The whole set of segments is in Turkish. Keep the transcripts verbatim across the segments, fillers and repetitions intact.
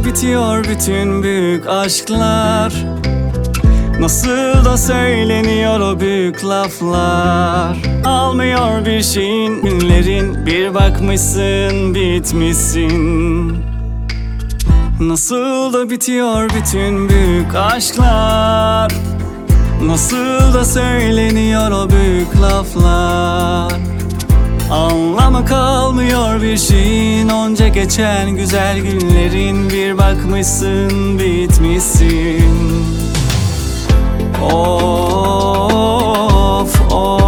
da bitiyor bütün büyük aşklar? Nasıl da söyleniyor o büyük laflar? Almıyor bir şeyin günlerin, bir bakmışsın bitmişsin. Nasıl da bitiyor bütün büyük aşklar? Nasıl da söyleniyor o büyük laflar? Anlamı kalmıyor bir şeyin, onca geçen güzel günlerin, bir bakmışsın bitmişsin. Of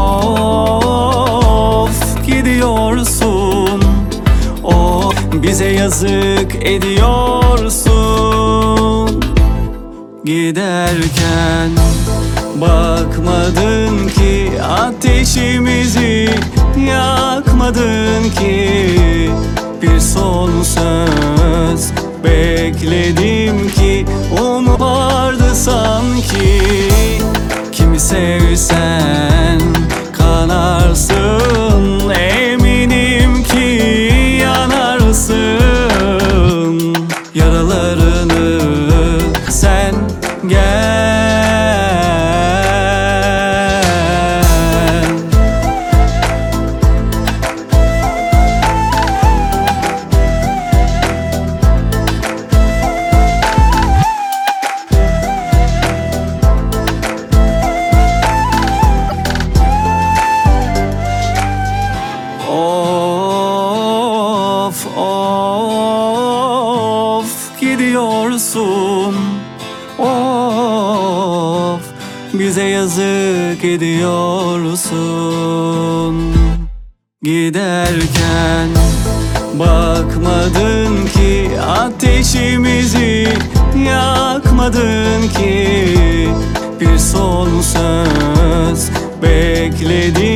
of gidiyorsun, of bize yazık ediyorsun. Giderken bakmadın ki, ateşimizi yakmadın ki. Bir son söz bekledim ki, umut vardı sanki. Kimi sevsen kanarsın, eminim ki yanarsın. Yaralarını sen gel. Of of gidiyorsun, of bize yazık ediyorsun. Giderken bakmadın ki, ateşimizi yakmadın ki. Bir son söz bekledim